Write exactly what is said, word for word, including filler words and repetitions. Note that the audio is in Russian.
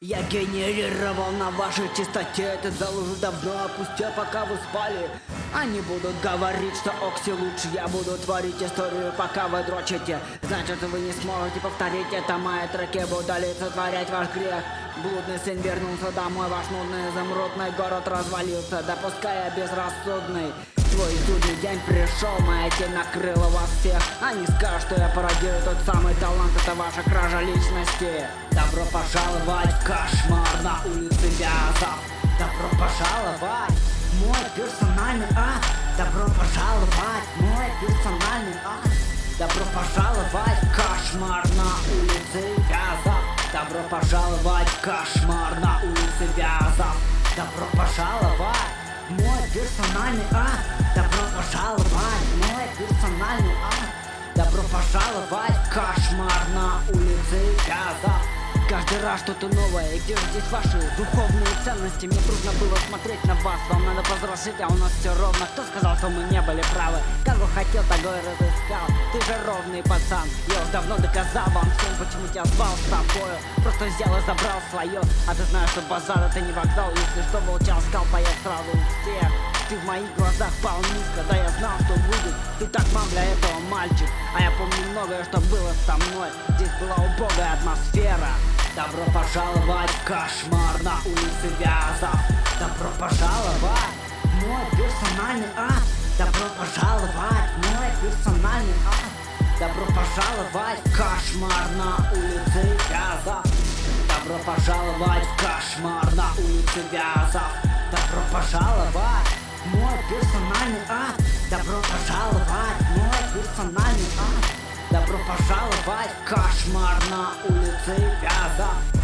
Я генерировал на вашей частоте этот зал уже давно опустил, пока вы спали. Они будут говорить, что Окси лучше. Я буду творить историю, пока вы дрочите. Значит, вы не сможете повторить это. Мои треки будут олицетворять ваш грех. Блудный сын вернулся домой, ваш нудный изумрудный город развалился, допуская безрассудный. Твой судный день пришел, моя тень накрыла вас всех. Они скажут, что я пародирую тот самый талант, это ваша кража личности. Добро пожаловать в кошмар на улице Вязов. Добро пожаловать в мой персональный ад. Добро пожаловать в мой персональный ад. Добро пожаловать в кошмар на улице Вязов. Добро пожаловать в кошмар на улице Вязов. Добро пожаловать в мой персональный ад. Добро пожаловать в мой персональный ад. Добро пожаловать в кошмар на улице Вязов. Каждый раз что-то новое, и где же здесь ваши духовные ценности? Мне трудно было смотреть на вас, вам надо повзрослеть, а у нас все ровно. Кто сказал, что мы не были правы? Как бы хотел, такой разыскал. Ты же ровный пацан, я уж давно доказал вам всем, почему тебя звал с тобою. Просто взял и забрал свое, а ты знаешь, что базар это не вокзал. Если что, волчал, скалпа, я сразу у всех. Ты в моих глазах пал низко, да я знал, что будет. Ты так мам для этого мальчик, а я помню многое, что было со мной. Здесь была убогая атмосфера. Добро пожаловать в кошмар на улице Вязов. Добро пожаловать в мой персональный ад. Добро пожаловать в мой персональный ад. Добро пожаловать в кошмар на улице Вязов. Добро пожаловать в кошмар на улице Вязов. Добро пожаловать в мой персональный ад. Добро пожаловать в мой персональный ад. Добро пожаловать в кошмар на улице Вязов.